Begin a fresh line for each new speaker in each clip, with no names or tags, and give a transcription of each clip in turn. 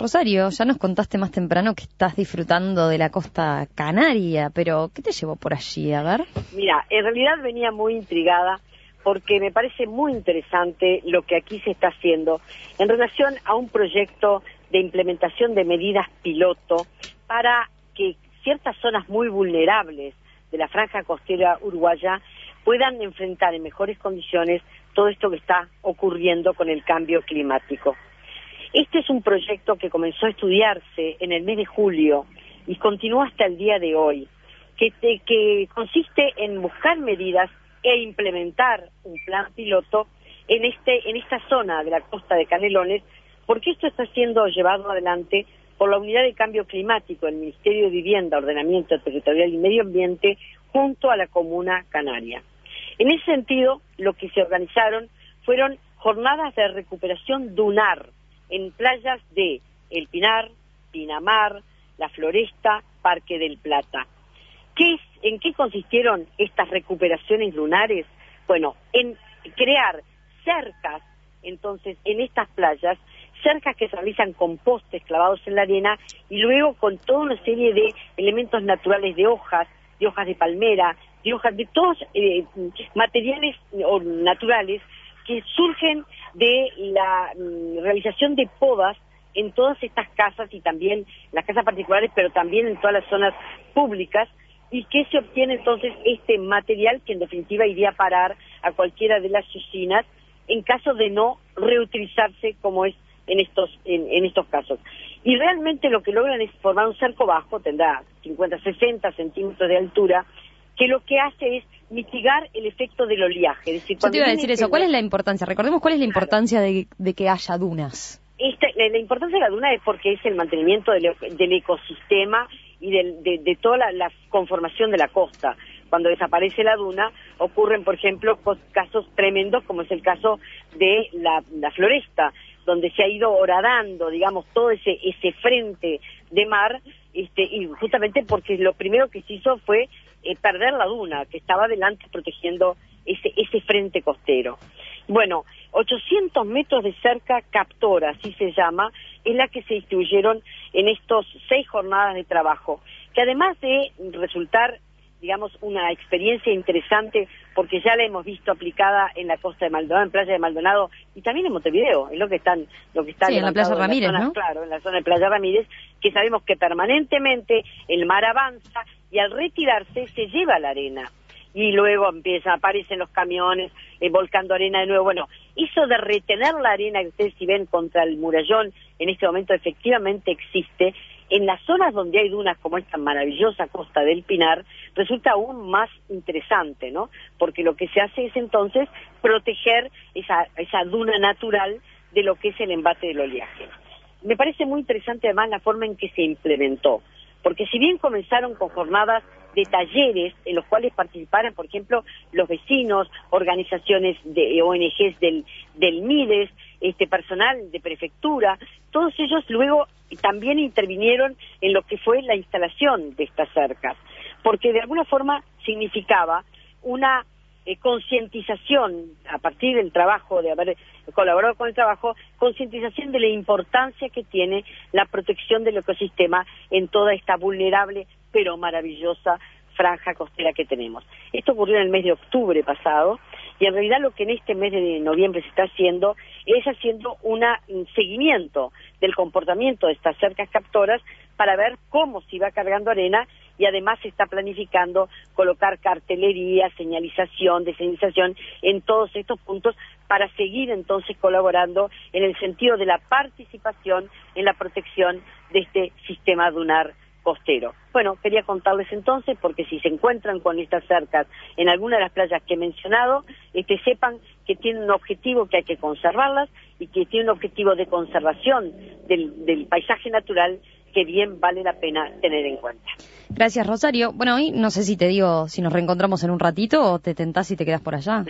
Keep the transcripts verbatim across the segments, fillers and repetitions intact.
Rosario, ya nos contaste más temprano que estás disfrutando de la costa canaria, pero ¿qué te llevó por allí? A ver.
Mira, en realidad venía muy intrigada porque me parece muy interesante lo que aquí se está haciendo en relación a un proyecto de implementación de medidas piloto para que ciertas zonas muy vulnerables de la franja costera uruguaya puedan enfrentar en mejores condiciones todo esto que está ocurriendo con el cambio climático. Este es un proyecto que comenzó a estudiarse en el mes de julio y continúa hasta el día de hoy, que, te, que consiste en buscar medidas e implementar un plan piloto en, este, en esta zona de la costa de Canelones, porque esto está siendo llevado adelante por la Unidad de Cambio Climático del Ministerio de Vivienda, Ordenamiento Territorial y Medio Ambiente, junto a la Comuna Canaria. En ese sentido, lo que se organizaron fueron jornadas de recuperación dunar en playas de El Pinar, Pinamar, La Floresta, Parque del Plata. ¿Qué es, ¿En qué consistieron estas recuperaciones lunares? Bueno, en crear cercas, entonces, en estas playas, cercas que se realizan con postes clavados en la arena y luego con toda una serie de elementos naturales de hojas, de hojas de palmera, de hojas de todos eh, materiales o naturales que surgen de la mm, realización de podas en todas estas casas y también las casas particulares, pero también en todas las zonas públicas, y que se obtiene entonces este material que en definitiva iría a parar a cualquiera de las usinas en caso de no reutilizarse como es en estos en, en estos casos. Y realmente lo que logran es formar un cerco bajo, tendrá cincuenta, sesenta centímetros de altura, que lo que hace es mitigar el efecto del oleaje. Es decir,
yo te iba a decir eso, ¿cuál
ve...
es la importancia? Recordemos cuál es la importancia claro. de, de que haya dunas.
Esta, la, la importancia de la duna es porque es el mantenimiento del, del ecosistema y del, de, de toda la, la conformación de la costa. Cuando desaparece la duna, ocurren, por ejemplo, casos tremendos, como es el caso de la, la Floresta, donde se ha ido horadando, digamos, todo ese ese frente de mar, este, y justamente porque lo primero que se hizo fue eh, perder la duna, que estaba adelante protegiendo ese ese frente costero. Bueno, ochocientos metros de cerca captora, así se llama, es la que se distribuyeron en estos seis jornadas de trabajo, que además de resultar, digamos, una experiencia interesante, porque ya la hemos visto aplicada en la costa de Maldonado, en Playa de Maldonado, y también en Montevideo, es lo que están, lo que está
sí, en la Playa Ramírez,
zona,
¿no?
Claro, en la zona de Playa Ramírez, que sabemos que permanentemente el mar avanza y al retirarse se lleva la arena. Y luego empieza, aparecen los camiones eh, volcando arena de nuevo. Bueno, eso de retener la arena que ustedes si ven contra el murallón, en este momento efectivamente existe. En las zonas donde hay dunas como esta maravillosa costa del Pinar, resulta aún más interesante, ¿no? Porque lo que se hace es entonces proteger esa, esa duna natural de lo que es el embate del oleaje. Me parece muy interesante además la forma en que se implementó, porque si bien comenzaron con jornadas de talleres en los cuales participaran, por ejemplo, los vecinos, organizaciones de O N Ges del, del MIDES, este personal de prefectura, todos ellos luego también intervinieron en lo que fue la instalación de estas cercas, porque de alguna forma significaba una eh, concientización, a partir del trabajo, de haber colaborado con el trabajo, concientización de la importancia que tiene la protección del ecosistema en toda esta vulnerable pero maravillosa franja costera que tenemos. Esto ocurrió en el mes de octubre pasado, y en realidad lo que en este mes de noviembre se está haciendo es haciendo un seguimiento del comportamiento de estas cercas captoras para ver cómo se va cargando arena, y además se está planificando colocar cartelería, señalización, deseñalización en todos estos puntos para seguir entonces colaborando en el sentido de la participación en la protección de este sistema dunar costero. Bueno, quería contarles entonces, porque si se encuentran con estas cercas en alguna de las playas que he mencionado, este, sepan que tienen un objetivo, que hay que conservarlas, y que tienen un objetivo de conservación del, del paisaje natural que bien vale la pena tener en cuenta.
Gracias, Rosario. Bueno, hoy no sé si te digo si nos reencontramos en un ratito o te tentás y te quedas por allá.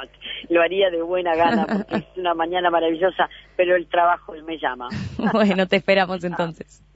Lo haría de buena gana, porque es una mañana maravillosa, pero el trabajo me llama.
Bueno, te esperamos entonces.